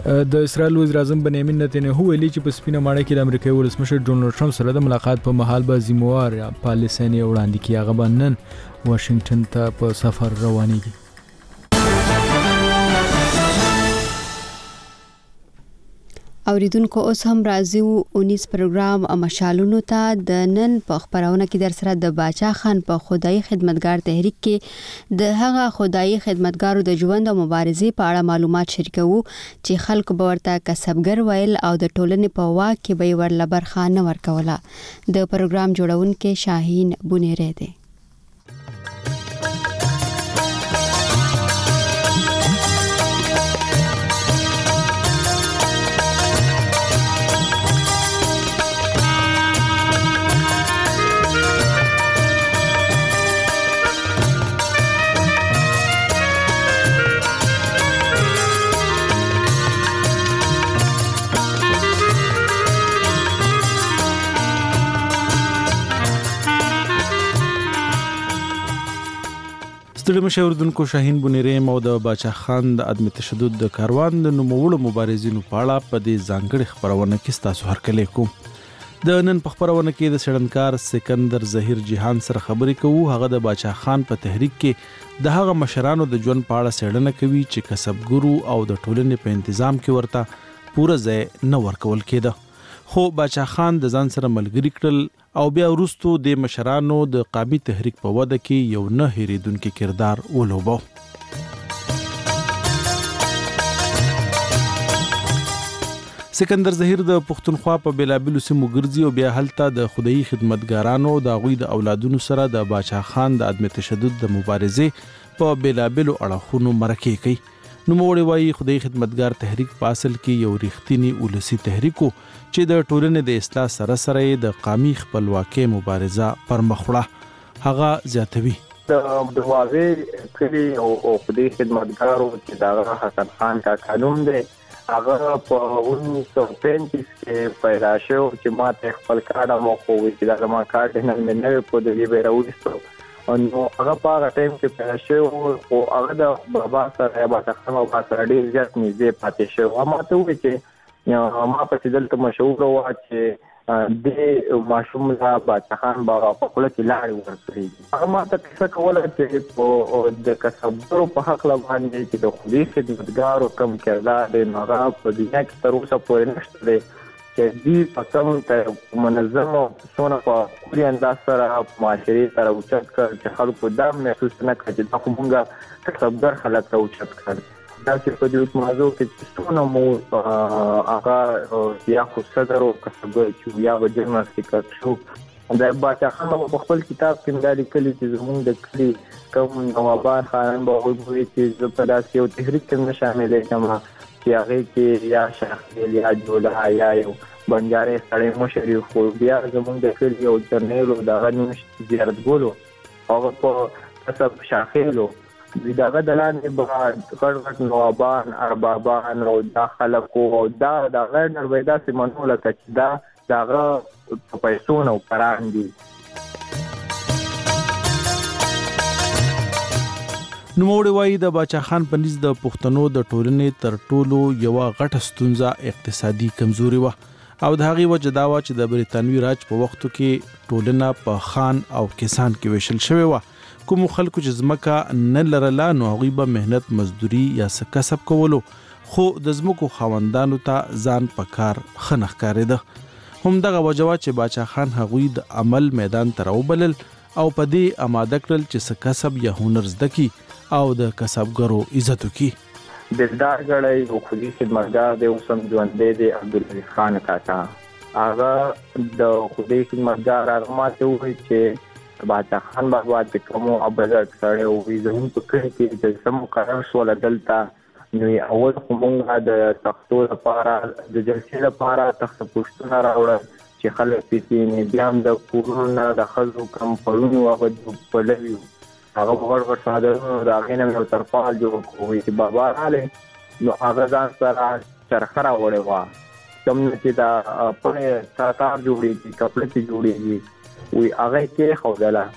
د اسرائیل وزیر اعظم بنیامین نتنیاهو ویلي چې په سپینه ماڼۍ کې د امریکایي ولسمشر ډونالډ ټرمپ سره د ملاقات په مهال به ذمہوار پالیسیانې وړاندې کړي. هغه به نن واشنگټن ته په سفر روانېږي. اوریدونکو اوس هم راځو 19 پروګرام مشالونو ته. د نن په خبرونه کې در سره د باچا خان په خدای خدمتګار تحریک کې د هغه خدای خدمتګارو د ژوند او مبارزې په اړه معلومات شریکو چې خلکو به ورته کسبګر ویل او د ټولنې په واک کې به ورله برخه نه ورکوله. د پروګرام جوړونکو شاهین بونیری دی. ستړي مشوردونکو شاهین بونیری او د باچا خان د عدم تشدد د کاروان د نوموړو مبارزینو په اړه په دې ځانګړي خبرونه کې تاسو هرکلی کوم. د نن په خبرونه کې د سړنکار سکندر ظهیر جهان سره خبرې کوو. هغه د باچا خان په تحریک کې د هغه مشرانو د ژوند په اړه څېړنه کوي چې کسبګرو او د ټولنې په تنظیم کې ورته پوره ځای نه ورکول کېده. خو باچا خان د ځان سره ملګری کړل او بیا وروستو د مشرانو د قامي تحریک په وده کې یو نه هېریدونکي کردار ولوبو. سکندر ظهیر د پښتونخوا په بیلابیلو سیمو ګرځي او بیا هلته د خدایي خدمتګارانو د هغوی د اولادونو سره د باچا خان د عدم تشدد د مبارزې په بیلابیلو اړخونو مرکې کوي. نوموړی وایي خدایي خدمتګار تحریک په اصل کې یو ریښتینی ولسي تحریک چې د ټولنې د اصلاح سره سره د قامي خپلواکۍ مبارزه پر مخ وړه. هغه زیاتوي د دواوی کلی او خدایي خدمتګارو چې دا حسن خان کا قانون دی هغه په 1935 کې پیدا شو چې ما ته خپل کارډ مو خو چې دا ما کارډ نه مې په دې بیروستو نو هغه په هغه ټیم کې پیدا شو او هغه د بابا سره باچا خان او بابا سره ډېر زیات نږدې پاتې شو. ما ته وایي چې ما په دلته مشهور و چې د ماشوم لا باچا خان بابا په خپل کې لاړ ورکړي. هغه ما ته څه کوله چې په د کسبګرو په حق باندې چې د خدای خدمتګارو کم کردار د هغه په دنیا کې تر اوسه پورې نشته دی چې دې په کوم ته منظم او څونه په کوري انداز سره معاشري سره اوچت کړ چې خلکو دا محسوس نه کړي چې دا کومه کسبګر خلک ته اوچت کړ. دا چې په دې موضوع کې څونه مو هغه یا خو صدر او کسبګر چې یا د جرنالستیک شو د باچا خان په خپل کتاب کې مداري کلی چې زموږ د کلی کوم نوابان خان به وایي چې په داسې یو تحریک کې شامل کما چې هغه کې یا شاخیل یا جوړه یا یو بنجاري سړی مشري خو بیا زموږ د کلی یو جرنیل او دغه نشي زیارت ګولو هغه په کسب شاخیلو دغه دلاندې به غړ نوابان اربابان او داخله کو او دا غیر نرویدا سیمانو لکه چې دا دغه په پیسو نو پران دي. نوموړی وایي د باچا خان په نيز د پښتنو د ټولنې تر ټولو یو غټه ستونزه اقتصادي کمزوري و او د هغې وجه دا و چې د بریتانوي راج په وختو کې ټولنه په خان او کسان کې ویشل شوې وه. کوم خلکو چې ځمکه نه لرله نو هغوی به مهنت مزدوري یا څه کسب کولو خو د ځمکو خاوندانو ته ځان په کار ښه نه ښکارېده. همدغه وجه وه چې باچا خان هغوی د عمل میدان ته راوبلل او په دې اماده کړل چې څه کسب یا هنر زده کړي او د کسبګرو عزت وکړي. دلدار غړی او خدای خدمتګار دی اوسم ژوندی دی عبدالعزیز خان کاکا. هغه د خدای خدمتګار هغه ماته وایي چې باچا خان بابا د کومو ابزرګ سره او زمون په کړي کې چې سم قرار شو لدلته نو اول کومه د تختو لپاره د جلسې لپاره تخت پوښتنه راوړل چې خلک پیسې بیا د کورونه د خلکو کم پړونو او په لوي هغه وګور ساده دا غینه یو ترپال جوړ کوی چې بابا رااله نو هغه ځان سره چرخه راوړې و کوم چې دا په تار جوړېږي کپړې جوړېږي وی هغه کې خوړله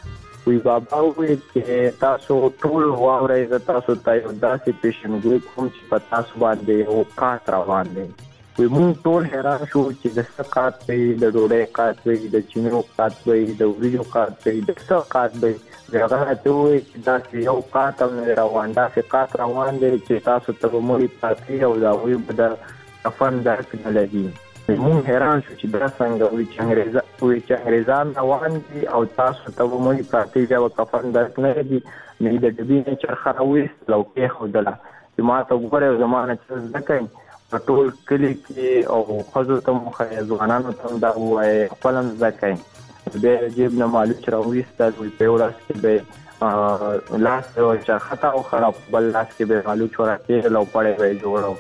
وی بابا وی چې تاسو ټول واورئ زه تاسو ته یو داسې پیشنګوی کوم چې په تاسو باندې یو قات روان دی. وی موږ ټول حیران شو چې د څه قات وي، د ډوډۍ قات وي، د چینو قات وي، د وریجو قات وي، د څه قات وي. هغه ته وی چې داسې یو قات هم نه روان، داسې قات روان دی چې تاسو ته به مړي پاتې او د هغوی به د کفن درک نه لګي. موږ حیران شو چې دا څنګه وي چې انګریزان روان دي او تاسو ته به مړي پاتې بیا به کفن درک نه لګي. نو د ډبې نه چرخه راویستله او کېښودله چې ما ته وګورئ زما نه څه زده کوئ. په ټول کلي کې او ښځو ته مو ښایي، ځوانانو ته هم دا ووایئ، خپل هم زده کوئ. بیا یې جیب نه مالوچ راویستل، په یو لاس کې به لاس چرخه ته وخړه، په بل لاس کې به یې مالوچ ورکېږل او پړی به یې جوړ.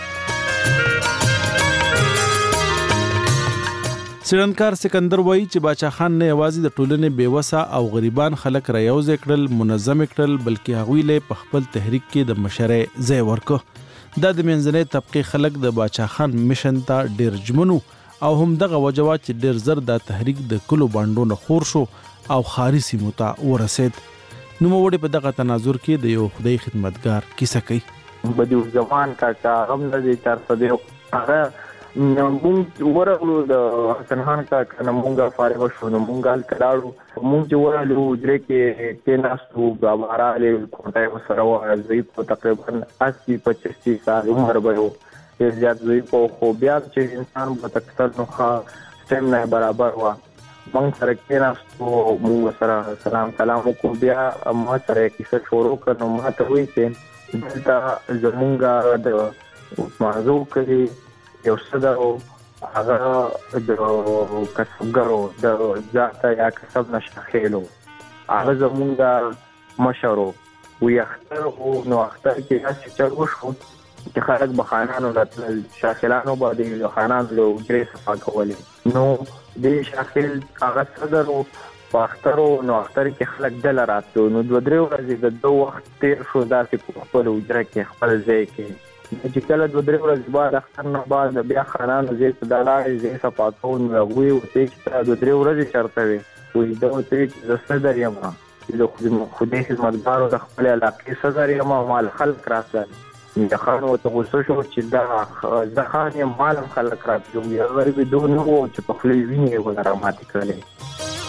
څېړنکار سکندر وایي چې باچا خان نه یوازې د ټولنې بېوسه او غریبان خلک را یوځای کړل، منظم کړل، بلکې هغوی له په خپل تحریک کې د مشرۍ ځای ورکړ. دا د منځنۍ طبقې خلک د باچا خان میشن ته ډېر ژمن او هم دغه وجه وه چې ډېر زر دا تحریک د کلو بانډو نه خور شو او ښاري سیمو ته ورسېد. نوموړی په دغه تناظر کې د یو خدای خدمتګار کیسه کوي. بدیالزمان کاکا هم نه دی چرته دی، هغه مونږ ورغلو د حسن خان کاکا نه مونږ فارغ شو. نو مونږ هلته لاړو، مونږ چې ورغلو حجرې کې کېناستو، بابا راغلی، کوټه یې ورسره وه. زوی په تقریبا 80-85 سال عمر به یو، ډېر زیات زوی په، خو بیا چې انسان به تکثر نو ښه سټیم نه برابر وه. مونږ سره کېناستو، مونږ سره سلام وکړو، بیا ما سره یې کیسه شروع کړه. نو ما ته وایي چې دلته زمونږ د مازو کلي یو څه ده، هغه د کسبګرو د ذاته یا کسب نه شاخیلو، هغه زمونږ مشر وي اختر وو. نو اختر کې داسې چل وشو چې خلک به خانانو له تلل، شاخیلانو به د خانانو له حجرې صفا کولې. نو دې شاخیل هغه صدر وو په اختر وو. نو اختر کې خلک ډله راتلو. نو 2-3 ورځې د 2 وخت تېر شو داسې په خپل حجره کې خپل ځای کې. چې کله 2-3 ورځې بعد اختر نه بعد بیا خانانو ځای ته دا لاړې، ځای صفا کوو. نو هغوی ورته چې 2-3 ورځې چېرته وې؟ وایي ده ورته چې زه صدر یم، د خدای خدمتګارو د خپلې علاقې صدر یم او مال خلک راتلل. د خان ورته غوسه شو چې زه خان یم، مال هم خلک راتلل. هغه غریب دو نه و چې په خولې وینې یې ونه راماتې کړلې.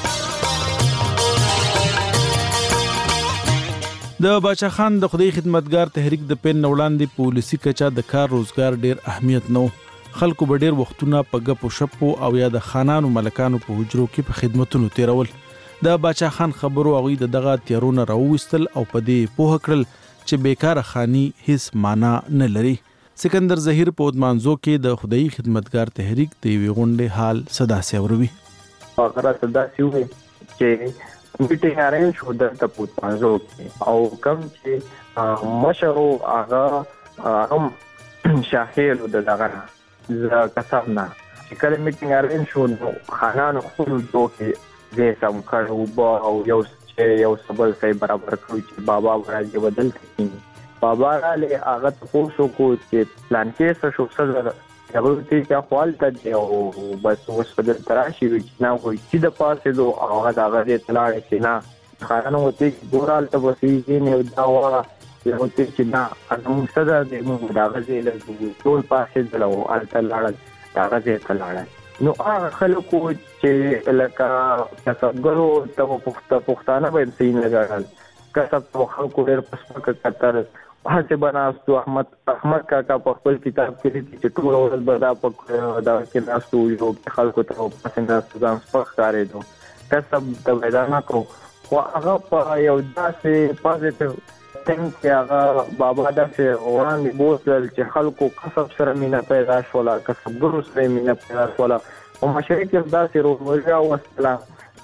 د باچا خان د خدای خدمتګار تحریک د پیل نه وړاندې په ولسي کچه د کار روزګار ډېر اهمیت نه و. خلکو به ډېر وختونه په ګپو شپو او یا د خانانو ملکانو په حجرو کې په خدمتونو تیرول. د باچا خان خبرو هغوی د دغه تیارونه راوویستل او په دې پوهه کړل چې بیکاره خاني هیڅ معنا نه لري. سکندر ظهیر په ودمانزو کې د خدای خدمتګار تحریک د یوې غونډې حال صداسې اوروي. هغه صداسې ووایي چې میټینګ ارینج شو دلته په ودمانزو کې، او کوم چې مشر و هغه هم شاهیل و د دغه نه کسب نه. چې کله میټینګ ارینج شو نو خانانو خپلو حجرو کې ځای سم کړ او یو سبل ځای برابر کړو چې بابا به راځي به دلته کښېني. بابا راغلی، هغه تپوس وکړو چې پلان کې څه شو، څه زه هغه ورته چې خو هلته دی او بس اوس به دلته راشي. وایي چې نه، وایي چې د پاسېدو او هغه د هغه ځای ته لاړې چې نه. خانانو ورته چې ګوره هلته به څه کښېني او دا وغه. ورته چې نه، زموږ صدر دی، موږ د هغه ځای له ځو. ټول پاسېدل او هلته لاړل، د هغه ځای ته لاړل. نو هغه خلکو چې لکه کسبګرو ته پښتانه به صحیح نه ګڼل، کسب ته خلکو ډېر په سپکه کتل. هسې به ناستو. احمد کاکا په خپل کتاب کې لیکي چې ټوله ورځ به دا په دغه کې ناستو، یو خلکو ته پسې ناستو، ځان سپک ښکارېدو. کسب ته به یې دا نه کړو. خو هغه په یو داسې پازیټیو ټینګ کې هغه بابا داسې وړاندې بوتلل چې خلکو کسب سره مینه پیدا شوله، کسبګرو سره مینه پیدا شوله. په معاشرې کې داسې رولمرجي راوستله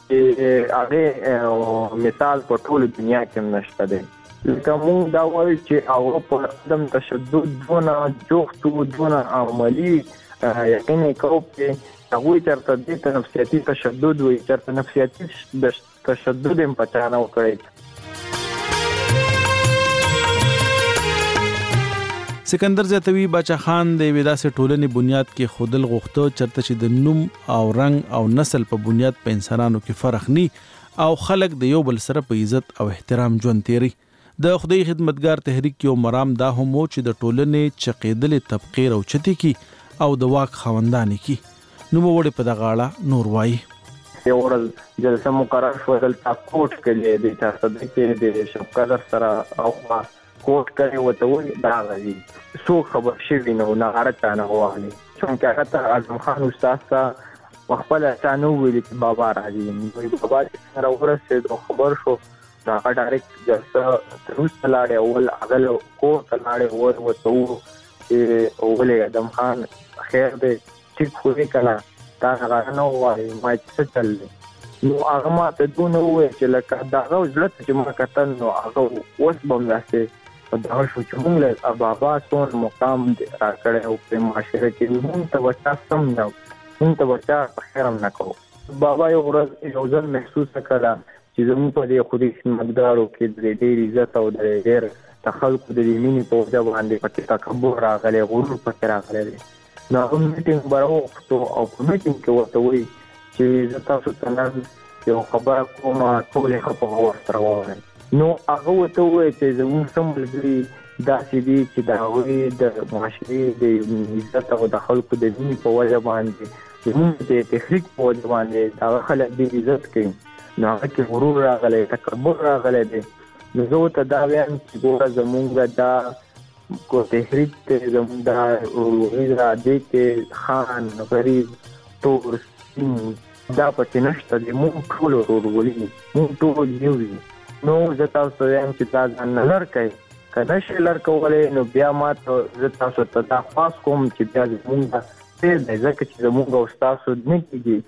چې هغې مثال په ټوله دنیا کې هم نشته دی. لکه مونږ دا وایو چې هغه په عدم تشدد دونه جوخت و، دونه عملي یقین یې کوو چې هغوی چېرته دې ته نفسیاتي تشدد وایي، چېرته نفسیاتي تشدد یې په چا نه وکړی. سکندر زیاتوي باچا خان د یوې داسې ټولنې بنیاد کې ښودل غوښته چېرته چې د نوم او رنګ او نسل په بنیاد په انسانانو کې فرق نی او خلک د یو بل سره په عزت او احترام ژوند تیری. د خدای خدمتګار تحریک یو مرام دا هم و چې د ټولنې چقېدلې طبقې راوچتې کی او د واک خاوندانې کی. نوموړی په دغه اړه نور وایي. یو ورځ جلسه مقرر شوه دلته کوټ کې د چارسده کې د شفقدر سره او کوټ کې وته وي دا غوي څو خبر شوی نو نغاره چانه وایي څنګه هغه اعظم خان استاد ته خپل چانه ویل چې بابا راځي نو بابا سره ورسېد خبر شو دا ډایرکټ جلسه روس لاړې اول اغل کوټ لاړې ور وته چې اول اعظم خان خیر دې ټیک خو کړه دا هغه نو وایي ما چې چل نو هغه ما ته دونه وایي چې لکه دا غوښله چې ما کتل نو هغه اوس بم راځي دا شو چې موږ له بابا څون مقام راکړې او په معاشره کې موږ ته وچا سم نه موږ ته وچا خیرم نه کوو. بابا یو ورځ یو ځل محسوس کړه چې زموږ په دې خودي خدمتګارو کې د ډېر عزت او د ډېر تخلق د مینې په وجه باندې پکې تکبر راغلی غرور پکې راغلی. نو هغه میټینګ براوخته او په میټینګ کې ورته وایي چې زه تاسو ته نن یو خبره کوم ټولې خبره ورسره واورئ. نو هغه ورته وایي چې زموږ څه ملګري داسې دي چې د هغوی د معاشرې د عزت او د خلکو د مینې په وجه باندې زموږ د تحریک په وجه باندې هغه خلک ډېر عزت کوي. نو هغه کې غرور راغلی تکبر راغلی دی. نو زه ورته دا وایم چې ګوره زموږ دا کو تحریک ته زموږ دا ورغیز را دی کې خان غریب تور سپین دا پکې نشته دی. موږ ټول ورغلي موږ ټول یو یو. نو زه تاسو ته وایم چې دا ځان نه لر کوئ که نه شئ لر کولی نو بیا ما ته زه تاسو ته دا خواست کوم چې بیا زموږ ډېر دی ځکه چې زموږ او ستاسو نه کېږي.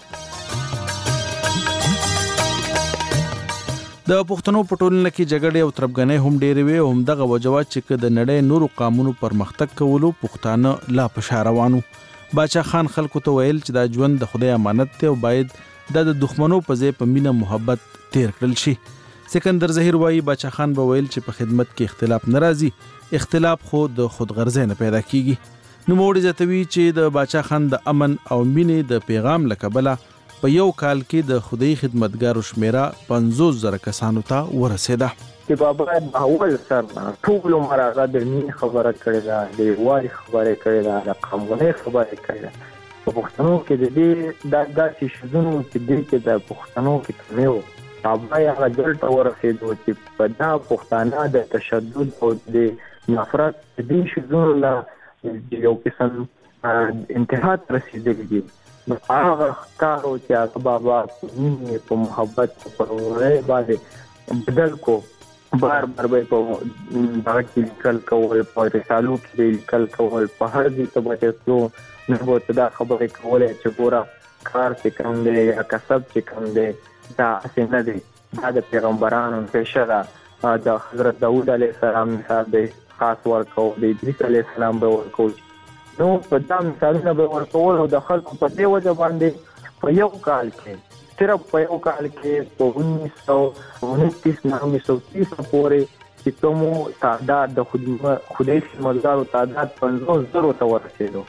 د پښتنو په ټولنه کې جګړې او تربګنۍ هم ډېرې وې او همدغه وجه وه چې د نړۍ نورو قامونو پرمختګ کولو پښتانه لا په شا روان وو. باچا خان خلکو ته ویل چې دا ژوند د خدای امانت دی او باید دا د دښمنو په ځای په مینه محبت تیر کړل شي. سکندر ظهیر وایي باچا خان به ویل چې په خدمت کې اختلاف نه راځي، اختلاف خو د خودغرضۍ نه پیدا کیږي. نوموړی زیاتوي چې د باچا خان د امن او مینې د پیغام له کبله په یو کال کې د خدای خدمتګارو شمیره 50,000 کسانو ته ورسېده. چې بابا اول سر ټول عمر هغه د مینې خبره کړې ده، د یووالي خبره کړې ده، د قومونې خبره کړې ده. په پښتنو کې د دې داسې شیزونو چې دې کې د پښتنو کې کمې وو. بابا یې هغه ځل ته ورسېدو چې په دا پښتانه د تشدد او د نفرت د دې شیزونو له یو قسم انتها ته رسېدلي دي. نو هغه کارو چې هغه بابا په محبت په ورورۍ باندې بدل کو. بار به په دغه کې لیکل کول، په رسالو کې لیکل کول، په هر ځای ته به تلو نو به دا خبرې کولې چې ګوره کار چې کوم دی یا کسب چې کوم دی دا هسې نه دی، دا د پیغمبرانو پیشه ده. د حضرت داود علیه السلام مثال دی خاص ورکو، د ادریس علیه السلام به ورکول. نو په دا مثالونه به ورکول او د خلکو په دې وجه باندې په یو کال کې صرف په یو کال کې په 1929 نه 1930 پورې چې کومو تعداد د خدای خدمتګارو تعداد 50,000 ته ورسېدو.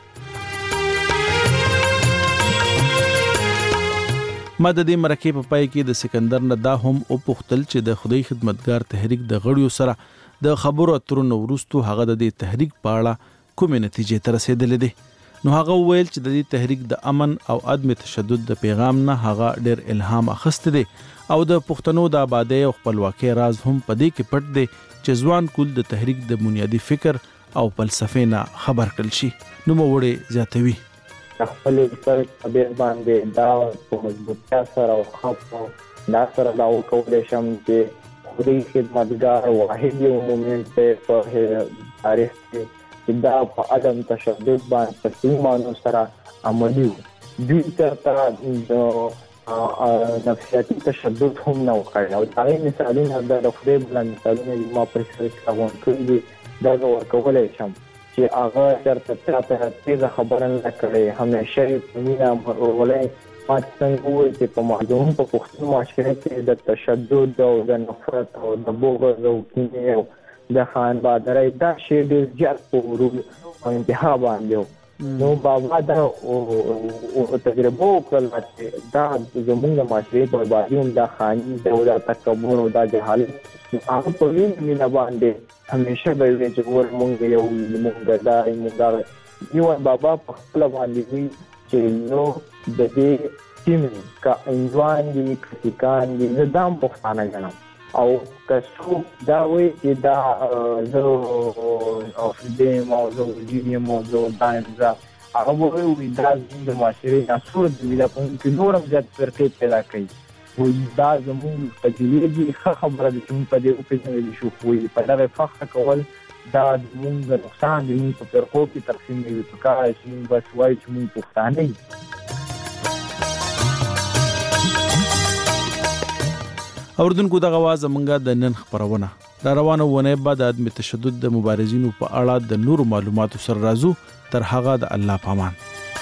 ما د دې مرکې په پای کې د سکندر نه دا هم وپوښتل چې د خدای خدمتګار تحریک د غړیو سره د خبرو اترو نه وروسته هغه د دې تحریک په اړه کومې نتیجې ته رسېدلې دي. نو هغه وویل چې د دې تحریک د امن او عدم تشدد د پیغام نه هغه ډېر الهام اخیستی دی او د پښتنو د آبادۍ او خپلواکۍ راز هم په دې کې پټ دی چې ځوان کول د تحریک د بنیادي فکر او فلسفې نه خبر کړل شي. نوموړی زیاتوي خپل سر طبيعت باندې دا په مضبوطیا سره او خاصه دا سره دا وکولای شم چې خدای خدمتګار واحد یو مومنت په تاریخ کې دا په عدم تشدد باندې تسلیمانو سره عملي وو. دوی ته د نفسیاتي تشدد هم نه وکړ او دا مثالونه د خدای بلند مثالونه ما پر سر کاون کړی دا ورکولای شم چې هغه چرته ته تیزه خبره نه کړي. همیشه په مینا ورولای پات څنګه وي چې په معلوم په پښتون معاشره کې د تشدد او د نفرت او د بغض او کینې او د خان بادرۍ دا شی ډېر زیات په ورو او انتها باندې نو بابا دا او تجربه وکړه چې دا زموږ د معاشري بربادي هم دا خاني دا تکبر او دا جهالت هغه په وینه باندې همیشه به وي چې ور مونږ یو مونږ دا موږ یو بابا په خپل باندې وي چې نو د دې ټیم کا انځوان دي کتان دي زدام په خانه غنم او کڅو دا وی چې دا زه او دې موضوع دې موضوع دایمزه هغه وی دا د معاشري اصول د ویلا په نورم ځات فرقې پیدا کوي وی دا زموږ تجربه دي خبره د چون په دې او په دې شو کوی په دغه فخر کول دا موږ نقصان دي په فرقو کې تقسیم دی په کار چې بس وای چې موږ پښتانه اوردونکو دغه आवाज منګه د نن خبرونه دا روانه ونه بعد عدم تشدد د مبارزینو په اړه د نور معلوماتو سره راځو تر هغه د الله پامان.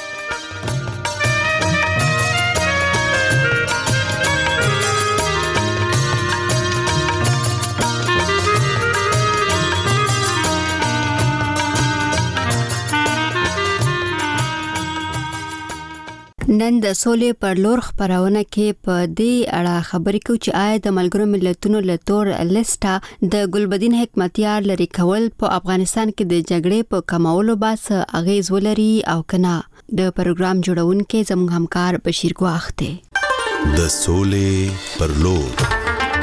نن د سولې پر لور خبرونه کې په دې اړه خبرې کوي چې آیا د ملګرو ملتونو له تور لیسټه د ګلبدین حکمتیار لري کول په افغانستان کې د جګړې په کمولو باس اغیز ولري او کنه. د پروګرام جوړونکو زموږ همکار بشیر ګواخته. د سولې پر لور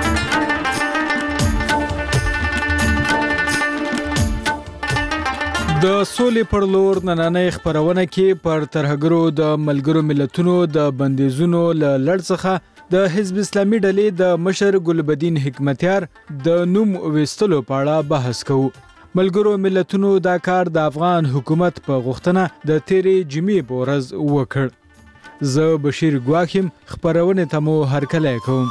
د سولې پر لور نننۍ خبرونه کې پر ترهګرو د ملګرو ملتونو د بندیزونو لړ څخه د حزب اسلامي ډلې د مشر ګلبدین حکمتیار د نوم وستلو په اړه بحث کوو. ملګرو ملتونو دا کار د افغان حکومت په غوښتنه د تیرې جمعې په ورځ وکړ. زه بشیر ګواخم خبرونه ته مو هرکلی کوم.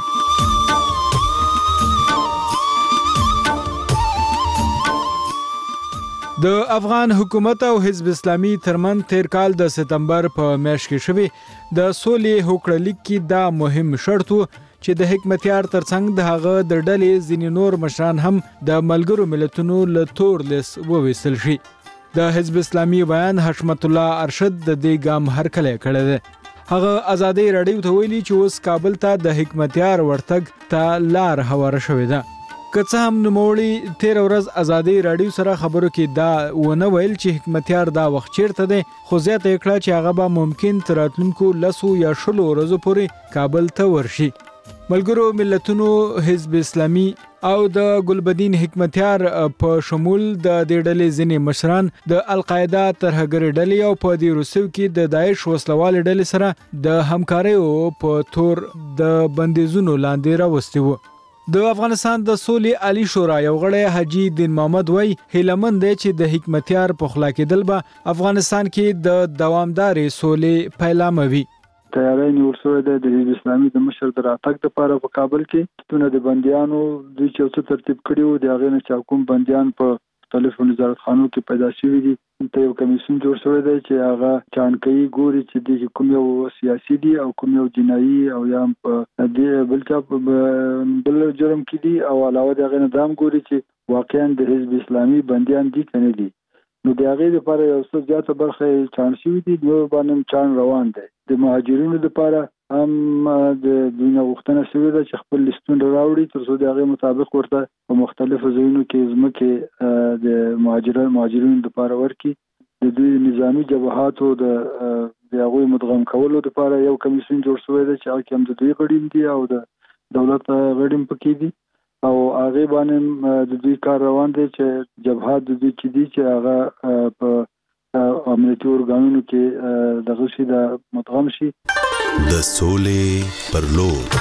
د افغان حکومت او حزب اسلامي ترمن تیر کال د سپتمبر په میاشت کې شوی د سولې هوکړلیک کې دا مهم شرط و چې د حکمتیار ترڅنګ د هغه د ډلې ځینې نور مشران هم د ملګرو ملتونو له تور لیس وویستل شي. د حزب اسلامي بیان حشمت الله ارشد د دې ګام هرکلی کړی دی. هغه ازادي رادیو ته ویلي چې اوس کابل ته د حکمتیار ورتګ ته لار هواره شوې ده. که څه هم نوموړي تیر ورځ ازادي رادیو سره خبرو کې دا ونه ویل چې حکمتیار دا وخت چیرته دی، خو زیاته کړه چې هغه به ممکن تر راتلونکو 10 یا 20 ورځو پورې کابل ته ورشي. ملګرو ملتونو، حزب اسلامي او د ګلبدین حکمتیار په شمول د دې ډلې ځینې مشران د القاعده ترهګر ډلې او په دې روسو کې د داعش وسلوال ډلې سره د همکارۍ په تور د بندیزونو لاندې راوستي وو. د افغانستان د سولې عالی شورا یو غړی حاجی دین محمد وای هیلمن دی چې د حکمتیار په خلا کېدل به افغانستان کې د دوامدارې سولې پیلامه وي. تیاری نیول شوی دی د حزب اسلامي د مشر د راتګ لپاره په کابل کې ستونه د بندیانو دوی چې څه ترتیب کړي وو د هغې نه چې کوم بندیان په مختلفو نظارتخانو کې پیدا شوي دي ته یو کمیسیون جوړ شوی دی چې هغه چانکۍ ګوري چې د کوم یو سیاسي دي او کوم یو جنایي او یا په بل چا بل جرم کې دي او علاوه د هغې نه دا هم ګوري چې واقعا د حزب اسلامي بندیان دي که نه دي. نو د هغې لپاره یو څه زیاته برخه یې چاڼ شوي دي، نور باندې هم چاڼ روان دی. د مهاجرینو لپاره هم د دوی نه غوښتنه شوې ده چې خپل لیستونه راوړي تر څو د هغې مطابق ورته په مختلفو ځایونو کې ځمکې د مهاجرینو لپاره ورکړي. د دوی نظامي جبهاتو د هغوی مدغم کولو لپاره یو کمیسیون جوړ شوی دی چې هغه کې هم د دوی غړي دي او د دولت غړي هم پکې دي او هغې باندې د دوی کار روان دی چې جبهات د دوی چې دي چې هغه په امنیتي ارګانونو کې دغه شي د مدغم شي. د سولې پر لور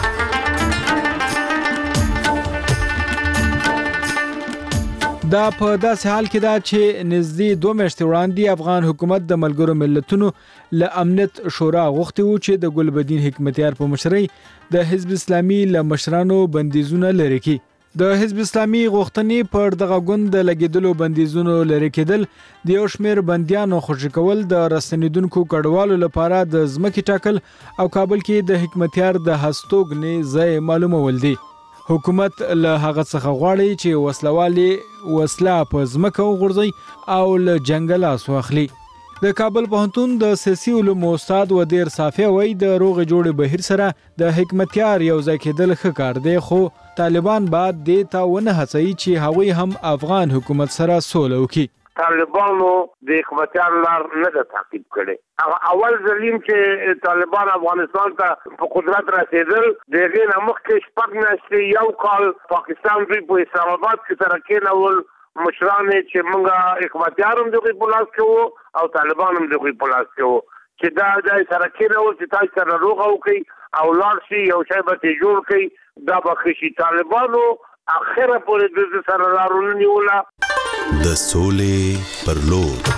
دا په داسې حال کې دا چې نږدې 2 میاشتې وړاندې افغان حکومت د ملګرو ملتونو له امنیت شورا غوښتي وو چې د ګلبدین حکمتیار په مشرۍ د حزب اسلامي له مشرانو بندیزونه لرې کړي. د حزب اسلامي غوښتنې پر دغه ګوند د لګیدلو بندیزونو لرې کېدل، د یو شمېر بندیانو خوشي کول، د راستنیدونکو کډوالو لپاره د ځمکې ټاکل او کابل کې د حکمتیار د هستوګنې ځای معلومول دي. حکومت له هغه څخه غواړي چې وسلوالې وسله په ځمکه وغورځي او له جنګله واخلي. د کابل پوهنتون د سیاسي علومو استاد ودیر صافی وایي د روغ جوړ بهیر سره د حکمتیار یو ځای کېدل ښه کار دی، خو طالبان بعد دې ته ونه هڅوي چې هغوی هم افغان حکومت سره سوله وکړي. طالبانو د حکمتیار لار نه ده تعقیب کړي. اول ځلیم چې طالبان افغانستان ته په قدرت رسېدل د هغې نه مخکې 6 میاشتې یو کال پاکستان دوی په اسلام آباد کې سره کېنول مشران چې موږ حکمتیار هم دغوی په لاس کې وو او طالبان هم دغوی په لاس کې وو چې دا ځای سره کېنول چې تاسو سره روغه وکړي او لاړ شي یو شی به ترې جوړ کړي دا به ښه شي. طالبانو اخره پورې د سره لار ونه نیوله. د سولې پر لور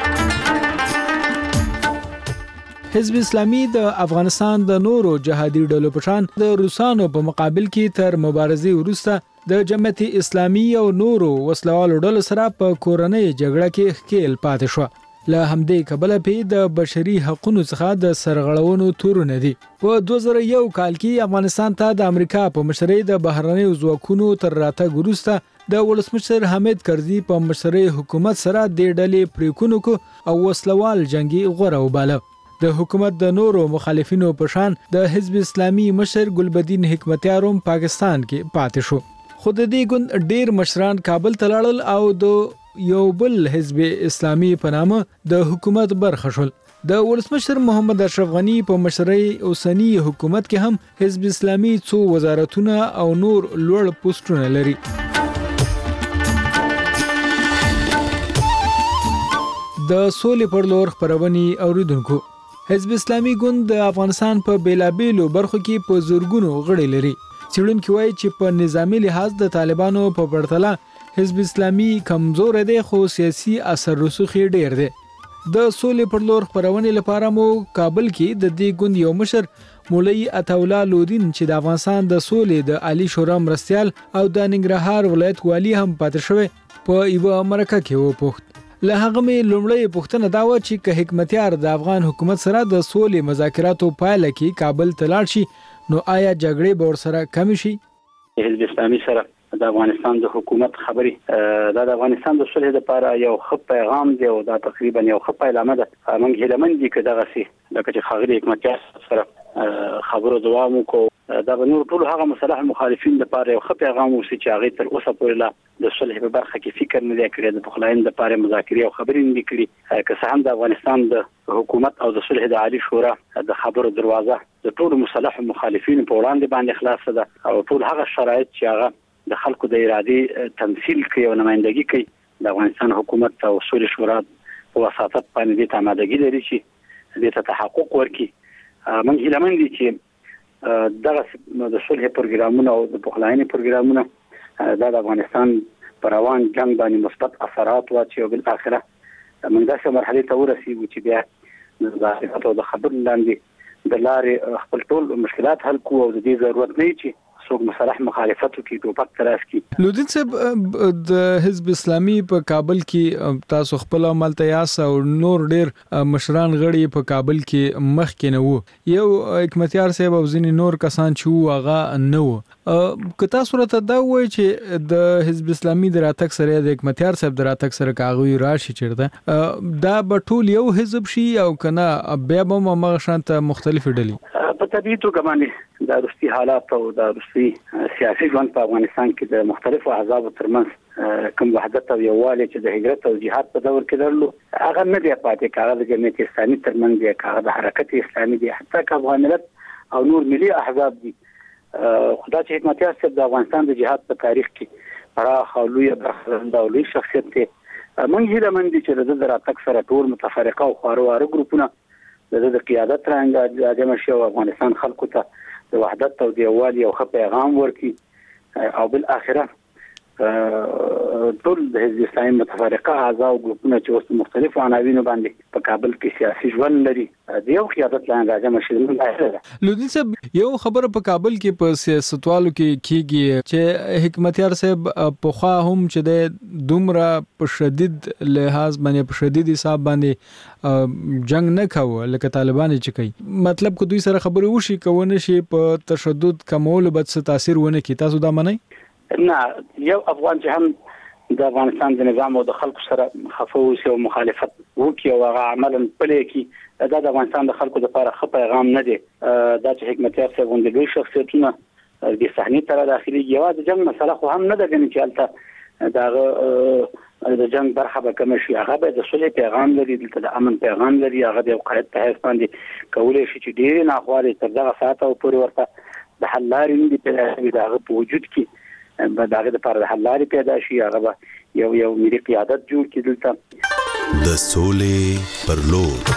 حزب اسلامي د افغانستان د نورو جهادي ډلو په شان د روسانو په مقابل کې تر مبارزې وروسته د جمعیت اسلامي او نورو وسلوالو ډلو سره په کورنۍ جګړه کې ښکیل پاتې شو. له همدې کبله په د بشري حقوقو څخه د سرغړونو تورونه دي. په 2001 کال کې افغانستان ته د امریکا په مشرۍ د بهرنیو ځواکونو تر راتګ وروسته د ولسمشر حامد کرزي په مشرۍ حکومت سره د ډلې پریکونو او وسلوال جنگي غوړه وباله. د حکومت د نورو مخالفینو په شان د حزب اسلامي مشر ګلبدین حکمتیار هم پاکستان کې پاتې شو. خو د دې ګوند ډیر مشران کابل ته لاړل او د یو بل حزب اسلامي په نامه د حکومت برخه شول. د ولسمشر محمد اشرف غنی په مشرۍ اوسنی حکومت کې هم حزب اسلامي څو وزارتونه او نور لوړ پوسټونه لري. د سولې پر لور خبرونه اوریدونکو. حزب اسلامي ګوند د افغانستان په بیلابیلو برخو کې په زورګونو غړي لري. څېړونکي وایي چې په نظامی لحاظ د طالبانو په پرتله حزب اسلامي کمزور دی خو سیاسي اثر رسوخ ډیر دی. د سولې پر لور خبرونه لپاره مو کابل کې د دې ګوند یو مشر مولوي عطاالله لودین چې د افغانستان د سولې د عالی شورا مرستیال او د ننګرهار ولایت والی هم پاتې شوی په یو مرکه کې وپوښت. له هغه مې لومړی پوښتنه دا و چې که حکمتیار د افغان حکومت سره د سولې مذاکراتو پایله کې کابل ته لاړ شي نو آیا جګړې به ورسره کم شي؟ حزب اسلامي سره د افغانستان د حکومت خبرې د افغانستان د صلح لپاره یو ښه پیغام دی او دا تقریبا یو ښه پیلامه ده. موږ هیلهمند دي چې دغسې لکه چې ښاغلي حکمتیار سره خبرو دوام وکړو دا به نور ټول هغه مصالح مخالفین لپاره یو ښه پیغام وشي چې هغې تر اوسه پورې لا د صلح په برخه کې فکر نه دی کړی، د پخلاینې لپاره مذاکرې او خبرې نه دي کړي. که څه هم د افغانستان د حکومت او د صلح د عالی شورا د خبرو دروازه د ټولو مصالح مخالفین په وړاندې باندې خلاصه ده او ټول هغه شرایط چې هغه د خلکو د ارادې تمثیل کوي او نمایندګي کوي د افغانستان حکومت او صلح شورا په وساطت باندې دې ته آمادګي لري چې دې ته تحقق ورکړي. موږ هیلهمند دي چې دغه د صلح پروګرامونه او د پخلاینې پروګرامونه د افغانستان پر روان جنگ باندې مثبت اثرات واچي او بل اخره موږ داسې مرحله ته ورسیږو چې بیا د ظاهرات او د خبرو لاندې د لارې خپل ټول مشکلات حل کوو او د دې ضرورت نه چې څوک مصالح مخالفت وکړي ټوپک تراس کړي. لودین صاحب د حزب اسلامي په کابل کې تاسو خپل عمل ته یاس او نور ډیر مشران غړي په کابل کې مخ کې نه وو، یو حکمتیار صاحب او ځینې نور کسان چې وو هغه نه وو. که تاسو راته دا وایي چې د حزب اسلامي د راتګ سره د حکمتیار صاحب د راتګ سره کاغوي راشي چیرته دا به ټول یو حزب شي او کنه بیا به مغه شانت مختلف ډلې په طبيعي توګه باندې د روسي حالات او د روسي سیاسي ژوند په افغانستان کې د مختلفو احزابو ترمنځ کوم وحدت او یووالی چې د هجرت او جهاد په دور کې درلو هغه نه دی پاتې. هغه د جمعیت اسلامي ترمنځ دی، هغه د حرکت اسلامي دی، حتی که افغان ملت او نور ملي احزاب دي. خدا چې حکمتیار صاحب د افغانستان د جهاد په تاریخ کې پراخ او لوی برخه او لوی شخصیت دی. موږ هیلهمند دي چې د راتګ سره ټول متفرقه او خوارو ګروپونه د قیادت رنګ جمع شي او افغانستان خلکو ته د وحدت او د یووالي یو ښه پیغام ورکړي او بل اخره ټول د حزب اسلامي متفرقه اعضاء او ګروپونه چې اوس مختلفو عناوینو باندې په کابل کې سیاسي ژوند لري د یو قیادت لاندې راځم شي. لودین صاحب یو خبره په کابل کې په سیاستوالو کې کیږي چې حکمتیار صاحب په خوا هم چې د دومره په شدید لحاظ باندې په شدید حساب باندې جنگ نه کاوه لکه طالبان چې کوي، مطلب که دوی سره خبرې وشي کوونه شي په تشدد کمولو بد څه تاثیر ونه کوي. تاسو دا منئ؟ نه، یو افغان چې هم د افغانستان د نظام او د خلکو سره خفوس او مخالفت وکي او هغه عملاً پلي کی دا د افغانستان د خلکو لپاره ښه پیغام نه دی. دا چې حکمتیار صاحب غونډې لوی شخصیتونه د صحنې تر داخلي یوه د جنگ مسله خو هم نه ده غني چې البته دا د جنگ برخه به کوم شي هغه به د صلح پیغام لري د امن پیغام لري هغه د قائد ته باندې کولای شي چې ډیر نه خواري تر دغه ساعت او پورې ورته د حل لارې دي په دغه په وجود کې به دغه لپاره د حل لارې پیدا شي هغه به یو ملي قیادت جوړ کړي دلته د سولې پر لور.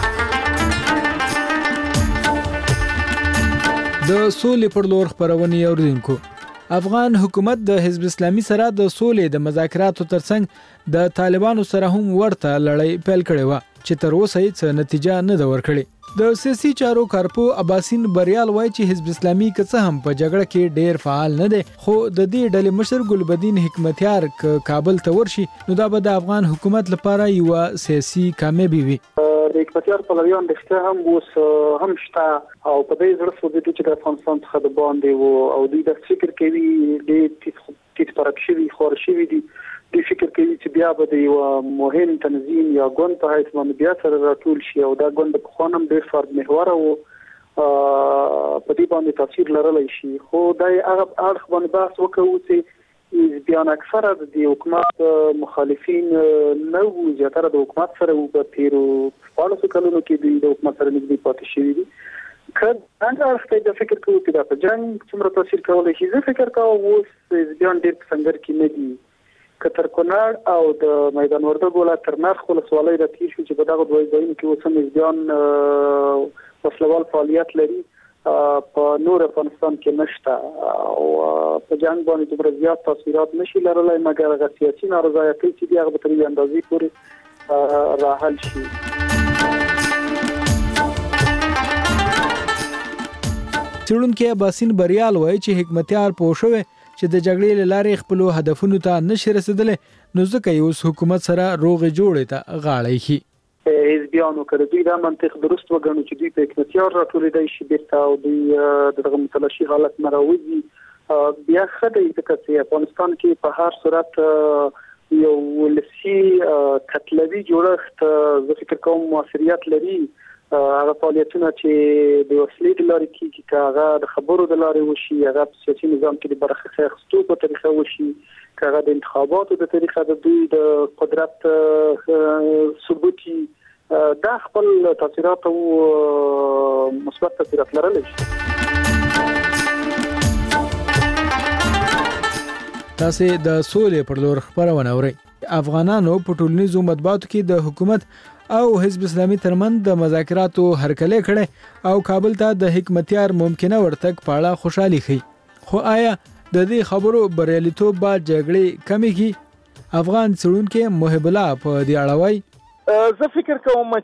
د سولې پر لور خبرونه اوریدونکو. افغان حکومت د حزب اسلامي سره د سولې د مذاکراتو ترڅنګ د طالبانو سره هم ورته لړۍ پیل کړې و چې تر اوسه هیڅ نتیجه نه ده ورکړې. د سیاسي چارو کارپو عباسین بریال وایي چې حزب اسلامي که څه هم په جګړه کې ډیر فعال نه دی خو د دې ډلې مشر ګلبدین حکمتیار کابل ته ورشي نو دا به د افغان حکومت لپاره یو سیاسي کامیابی وي. د حکمتیار پلویان د شته هم اوس هم شته او په دې ځل سوځي چې د افغانستان څخه د باندې او دوی د فکر کوي د تیت پرکشي خورشي دي د فکر کوي چې بیا به د یو مهم تنظیم یا ګوند په حیث باندې بیا سره راټول شي او دا ګوند په خوانم ډیر فرد محور او په دې باندې تاثیر لرلی شي خو دا هغه اړخ باندې بحث وکړو چې بیان اکثره د حکومت مخالفین نه وو زیاتره د حکومت سره وو په تیرو 14 کلونو کې د حکومت سره نږدې پاتې شوي دي. که هغه د فکر کوي چې دا په جنگ څومره تاثیر کولی شي زه فکر کوم اوس بیان ډیر څنګه کې نه دي کتر کونړ او د میدان وردګ ولایت تر نرخ ولسوالۍ را تیر شو چې په دغه دوه ځایونو کې اوس هم ځان وسلوال فعالیت لري په نور افغانستان کې نشته او په جنگ باندې دومره زیات تاثیرات نشي لرلی مګر هغه سیاسي نارضایتۍ چې دي هغه به تر یوې اندازې پورې راحل شي. څېړونکی عباسین بریال وایي چې حکمتیار پوه شوی چې د جګړې له لارې خپل هدفونو ته نشي رسیدلی نو ځکه یې اوس حکومت سره روغې جوړې ته غاړه ایښي. حزبیانو کړه دوی دا منطق درست وګڼو چې دوی په حکمتیار راټولېدای شي بیرته او دوی دغه متلاشي حالت نه راوځي بیا ښه دی ځکه چې افغانستان کې په هر صورت یو ولسي قتلوي جوړښت زه فکر کوم موثریت لري هغه فعالیتونه چې د وسلې د لارې کېږي که هغه د خبرو د لارې وشي هغه په سیاسي نظام کې د برخې اخیستو په طریقه وشي که هغه د انتخاباتو د طریقه د دوی د قدرت ثبوتي دا خپل تاثیرات او مثبت تاثیرات لرلی شي. تاسو د سولې پر لور خبرونه اورئ. افغانانو په ټولنیزو مطبوعاتو کې د حکومت او حزب اسلامي ترمن د مذاکراتو هرکلی کړي او کابل ته د حکمتیار ممکنه ورتګ په اړه خوشحالي ښیي خو آیا د دې خبرو بریالیتوب به جګړې کمې کړي؟ افغان څېړونکی محب الله په دې اړه وایي زه فکر کوم